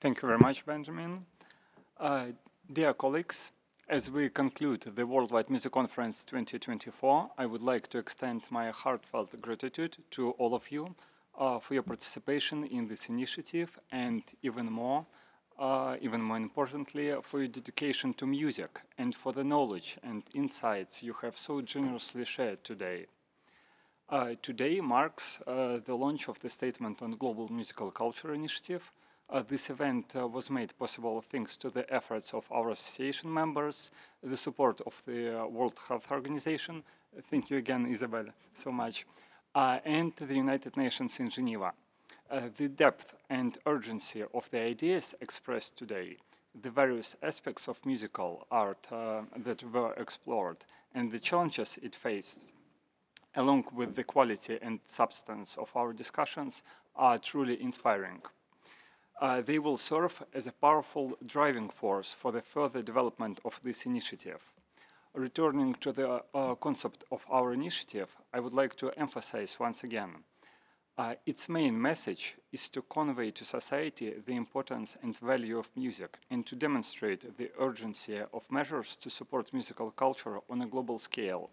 Thank you very much, Benjamin. Uh, Dear colleagues, as we conclude the Worldwide Music Conference 2024, I would like to extend my heartfelt gratitude to all of you for your participation in this initiative and even more importantly, for your dedication to music and for the knowledge and insights you have so generously shared today. Today marks the launch of the Statement on Global Musical Culture initiative. This event was made possible thanks to the efforts of our association members, the support of the World Health Organization. Thank you again, Isabel, so much, and the United Nations in Geneva. The depth and urgency of the ideas expressed today, the various aspects of musical art that were explored, and the challenges it faced along with the quality and substance of our discussions, are truly inspiring. They will serve as a powerful driving force for the further development of this initiative. Returning to the concept of our initiative, I would like to emphasize once again its main message is to convey to society the importance and value of music and to demonstrate the urgency of measures to support musical culture on a global scale.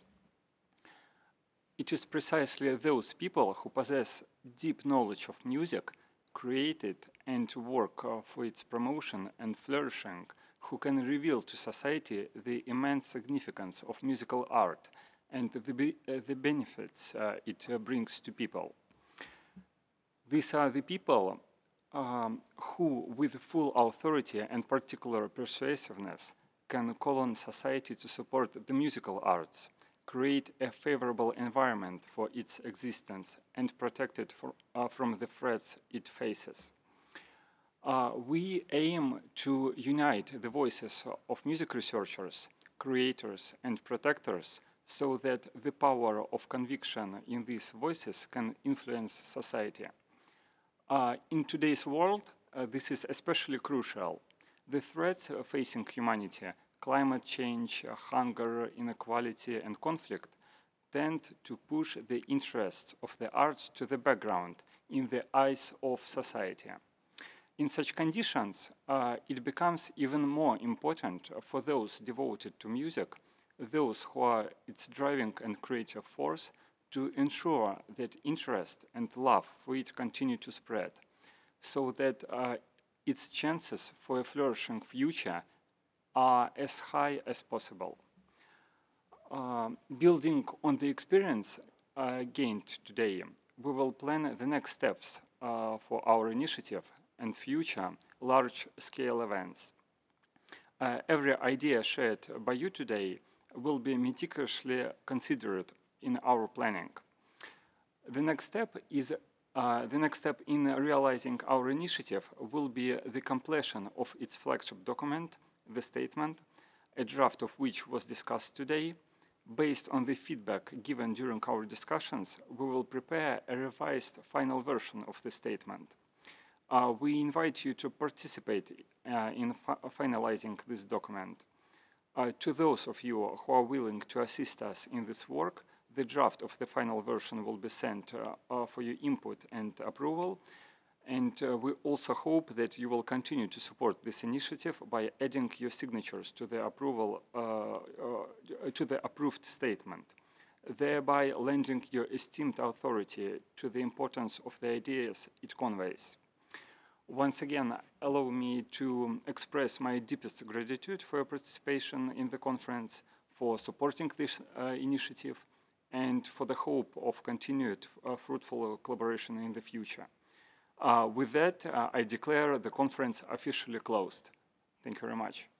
It is precisely those people who possess deep knowledge of music, created and work for its promotion and flourishing, who can reveal to society the immense significance of musical art and the benefits it brings to people. These are the people who, with full authority and particular persuasiveness, can call on society to support the musical arts, create a favorable environment for its existence, and protect it from the threats it faces. We aim to unite the voices of music researchers, creators, and protectors so that the power of conviction in these voices can influence society. In today's world, this is especially crucial. The threats facing humanity, climate change, hunger, inequality, and conflict, tend to push the interests of the arts to the background in the eyes of society. In such conditions, it becomes even more important for those devoted to music, those who are its driving and creative force, to ensure that interest and love for it continue to spread, so that its chances for a flourishing future are as high as possible. Building on the experience gained today, we will plan the next steps for our initiative and future large-scale events. Every idea shared by you today will be meticulously considered in our planning. The next step in realizing our initiative will be the completion of its flagship document, the statement, a draft of which was discussed today. Based on the feedback given during our discussions, we will prepare a revised final version of the statement. We invite you to participate in finalizing this document. To those of you who are willing to assist us in this work, the draft of the final version will be sent for your input and approval. And we also hope that you will continue to support this initiative by adding your signatures to the approved statement, thereby lending your esteemed authority to the importance of the ideas it conveys. Once again, allow me to express my deepest gratitude for your participation in the conference, for supporting this initiative, and for the hope of continued fruitful collaboration in the future. With that, I declare the conference officially closed. Thank you very much.